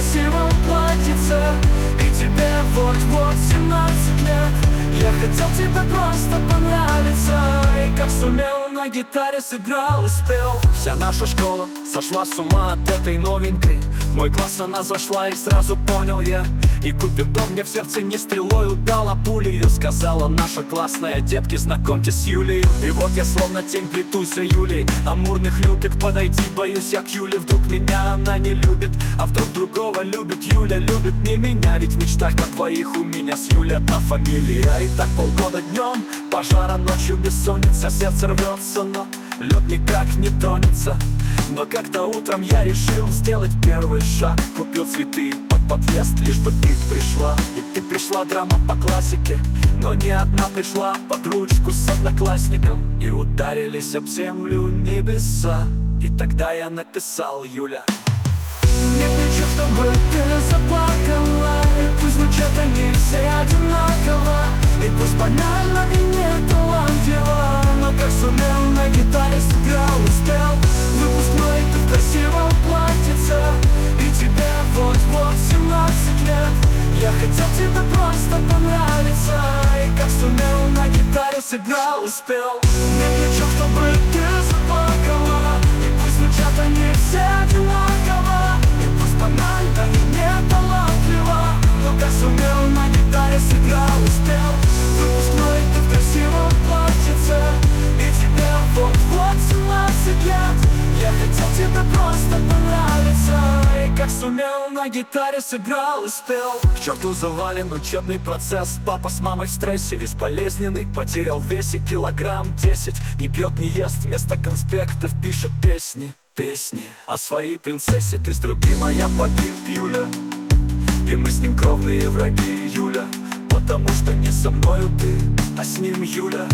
красивом платьице, и тебе вот-вот 17 лет. Я хотел тебе просто понравиться, и как сумел на гитаре сыграл и спел. Вся наша школа сошла с ума от этой новенькой. В мой класс она зашла, и сразу понял я. И Купидон мне в сердце не стрелой удал, а пулей. Сказала наша классная: детки, знакомьтесь с Юлей. И вот я словно тень плетусь за Юлей. Амурных любит подойти, боюсь я к Юле. Вдруг меня она не любит, а вдруг другого любит. Юля любит не меня, ведь в мечтах на твоих у меня с Юлей одна фамилия. И так полгода днем, пожара ночью, бессонница, сердце рвется, но лед никак не тронется. Но как-то утром я решил сделать первый шаг. Купил цветы под подъезд, лишь бы ты пришла. И ты пришла, драма по классике. Но не одна пришла, под ручку с одноклассником. И ударились об землю небеса. И тогда я написал: Юля, не кричу, чтобы ты заплакала. И пусть звучат они все одинаково, и пусть банально и не талантливо, но как сумел на гитаре сыграл и спел. Выпускной ты в красивом платьице, и тебе вот-вот 17 лет. Я хотел тебе просто понравиться, и как сумел на гитаре сыграл и спел. Не кричу, чтобы ты заплакала, и пусть звучат они все одинаково, и пусть банально и не талантливо, но как сумел на гитаре сыграл и спел. Выпускной ты в красивом платьице, и тебе вот-вот 17 лет. Я хотел тебе просто понравиться, и как сумел на гитаре сыграл и спел. К черту завален учебный процесс, папа с мамой в стрессе, весь болезненный, потерял в весе килограмм 10. Не пьет, не ест, вместо конспектов пишет песни. О своей принцессе: ты с другим, а я погиб, Юля. И мы с ним кровные враги, Юля. Потому что не со мною ты, а с ним Юля.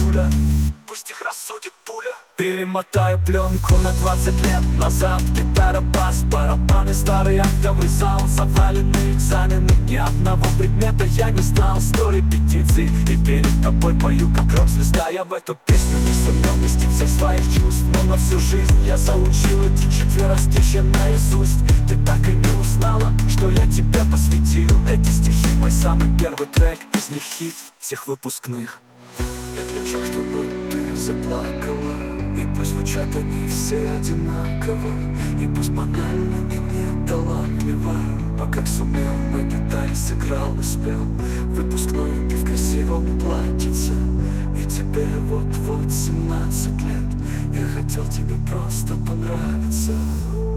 Пусть их рассудит пуля. Перемотаю пленку на 20 лет назад. Гитара, бас, барабаны, старый актовый зал. Заваленные экзамены, ни одного предмета я не знал. 100 репетиций, и перед тобой пою как рок-звезда. Я в эту песню не сумел вместить всех своих чувств, но на всю жизнь я заучил эти четверостишья наизусть. Ты так и не узнала, что я тебе посвятил эти стихи. Мой самый первый трек, из них хит всех выпускных. Я кричу, чтобы ты заплакала, и пусть звучат они все одинаково, и пусть банально и не талантливо, а как сумел на гитаре сыграл и спел. Выпускной ты в красивом платьице, и тебе вот-вот 17 лет. Я хотел тебе просто понравиться.